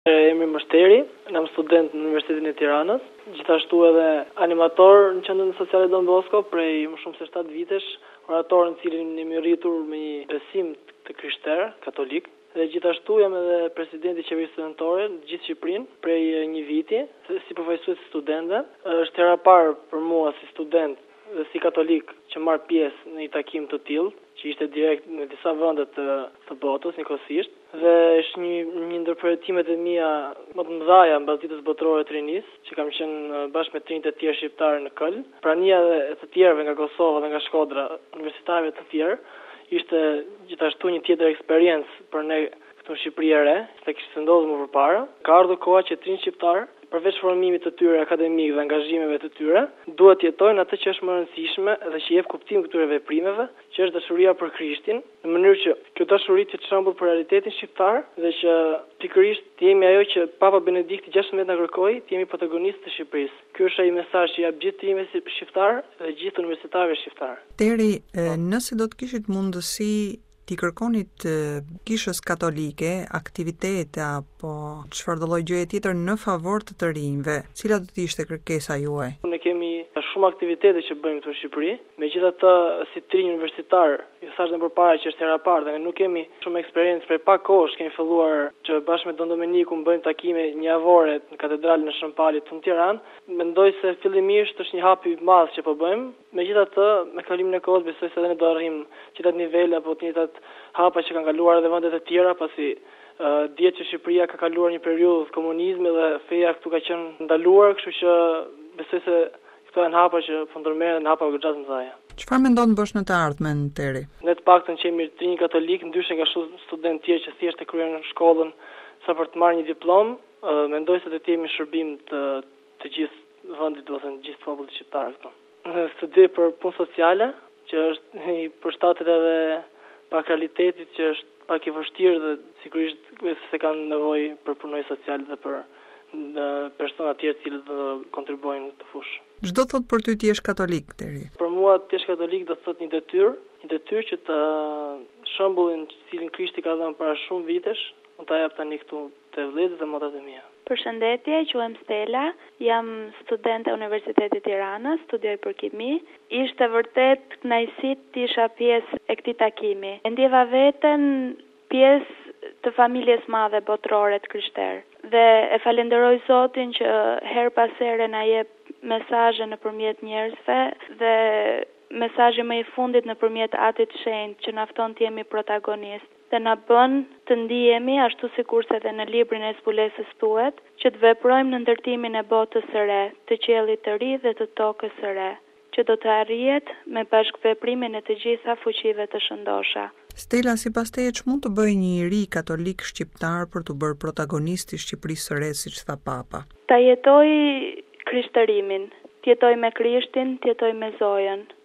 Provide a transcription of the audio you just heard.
Emri Mështeri, jam student në Universitetin e Tiranës, gjithashtu edhe animator në Qendrën Sociale Don Bosco prej më shumë se 7 vitesh, orator në cilin jemi rritur me një besim të krishter, katolik, dhe gjithashtu jam edhe presidenti i qeverisë studentore në gjithë Shqipërinë prej një viti, si përfaqësues studentëve. Është hera e parë për mua si student dhe si katolik që marr pjesë në një takim të tillë, që ishte direkt në disa vende të botës njëkohësisht, dhe është një ndër përjetimet e mia më të mëdha mbas ditës botërore të rinisë, që kam qenë bashkë me trinjtë e tjerë shqiptarë në Köln. Prania e të tjerëve nga Kosova dhe nga Shkodra, universitarëve të tjerë, ishte gjithashtu një tjetër eksperiencë për ne këtu në Shqipëri e re, se kishte ndodhur më përpara. Ka ardhur koha që trinjtë shqiptarë, përveç formimit të tyre akademik dhe angazhimeve të tyre, duhet të jetojnë atë që është më rëndësishme dhe që jep kuptim këtyre veprimeve, që është dashuria për Krishtin, në mënyrë që kjo dashuri të shembull për realitetin shqiptar dhe që pikërisht të jemi ajo që Papa Benedikti 16 na kërkoi, të jemi protagonistë të Shqipërisë. Ky është ai mesazh që jap gjithë timit si shqiptar dhe gjithë universitarëve shqiptar. Teri, nëse do të kishit mundësi ti kërkonit kishës katolike, aktivitete apo çfarëdo lloj gjëje tjetër në favor të rinjve, cila do të ishte kërkesa juaj? Ne kemi shumë aktivitete që bëjmë këtu në Shqipëri, megjithatë si trinj universitar, ju thash më përpara që është hera e parë dhe ne nuk kemi shumë eksperiencë prej pak kohësh kemi filluar që bashkë me Don Domenikun bëjmë takime javore në katedralën e Shëmpalit në Tiranë. Mendoj se fillimisht është një hap i madh që po bëjmë. Megjithatë, me kalimin e kohës besoj se edhe ne do arrijmë çdo nivel apo të njëjtat hapa që kanë kaluar edhe vendet e tjera, pasi dihet që Shqipëria ka kaluar një periudhë komunizmi dhe feja këtu ka qenë ndaluar, kështu që besoj se këto janë hapa që po ndërmerren, hapa goxha të mëdha. Çfarë mendon bësh në të ardhmen, Teri? Ne të paktën që jemi trinj katolik, ndryshe nga studentë tjerë që thjesht e kryejnë shkollën sa për të marrë një diplomë, mendoj se do të jemi shërbim të gjithë vendit, do të thënë gjithë popullit shqiptar këtu. Studioj për punë sociale, që është i përshtatet edhe pak realitetit që është pak i vështirë dhe sigurisht se kanë nevojë për punonjë social dhe për persona të tjerë të cilët do kontribuojnë në fushë. Ç'do thot për ty ti je katolik, Teri? Për mua ti je katolik do thot një detyrë që të shembullin që cilin Krishti ka dhënë para shumë vitesh, unë ta jap tani këtu te vëllezërit dhe motrat e mia. Përshëndetje, quhem Stela, jam studente e Universitetit Tiranës, studioj për kimi. Ishte vërtet kënaqësi të isha pjesë e këtij takimi. E ndjeva veten pjesë të familjes madhe botërore të krishterë dhe e falenderoj Zotin që her pas here na jep mesazhe nëpërmjet njerëzve dhe mesazhi më i fundit nëpërmjet Atit të Shenjtë që na fton të jemi protagonistë dhe na bën të ndihemi ashtu sikurse edhe në librin e zbulesës thuhet që të veprojmë në ndërtimin e botës së re, të qiellit të ri dhe të tokës së re, që do të arrihet me bashkëveprimin e të gjitha fuqive të shëndosha. Stela, sipas teje ç'mund të bëjë një ri katolik shqiptar për të bërë protagonist i Shqipërisë së re, siç tha Papa? Ta jetoj krishtërimin, të jetoj me Krishtin, të jetoj me Zojën.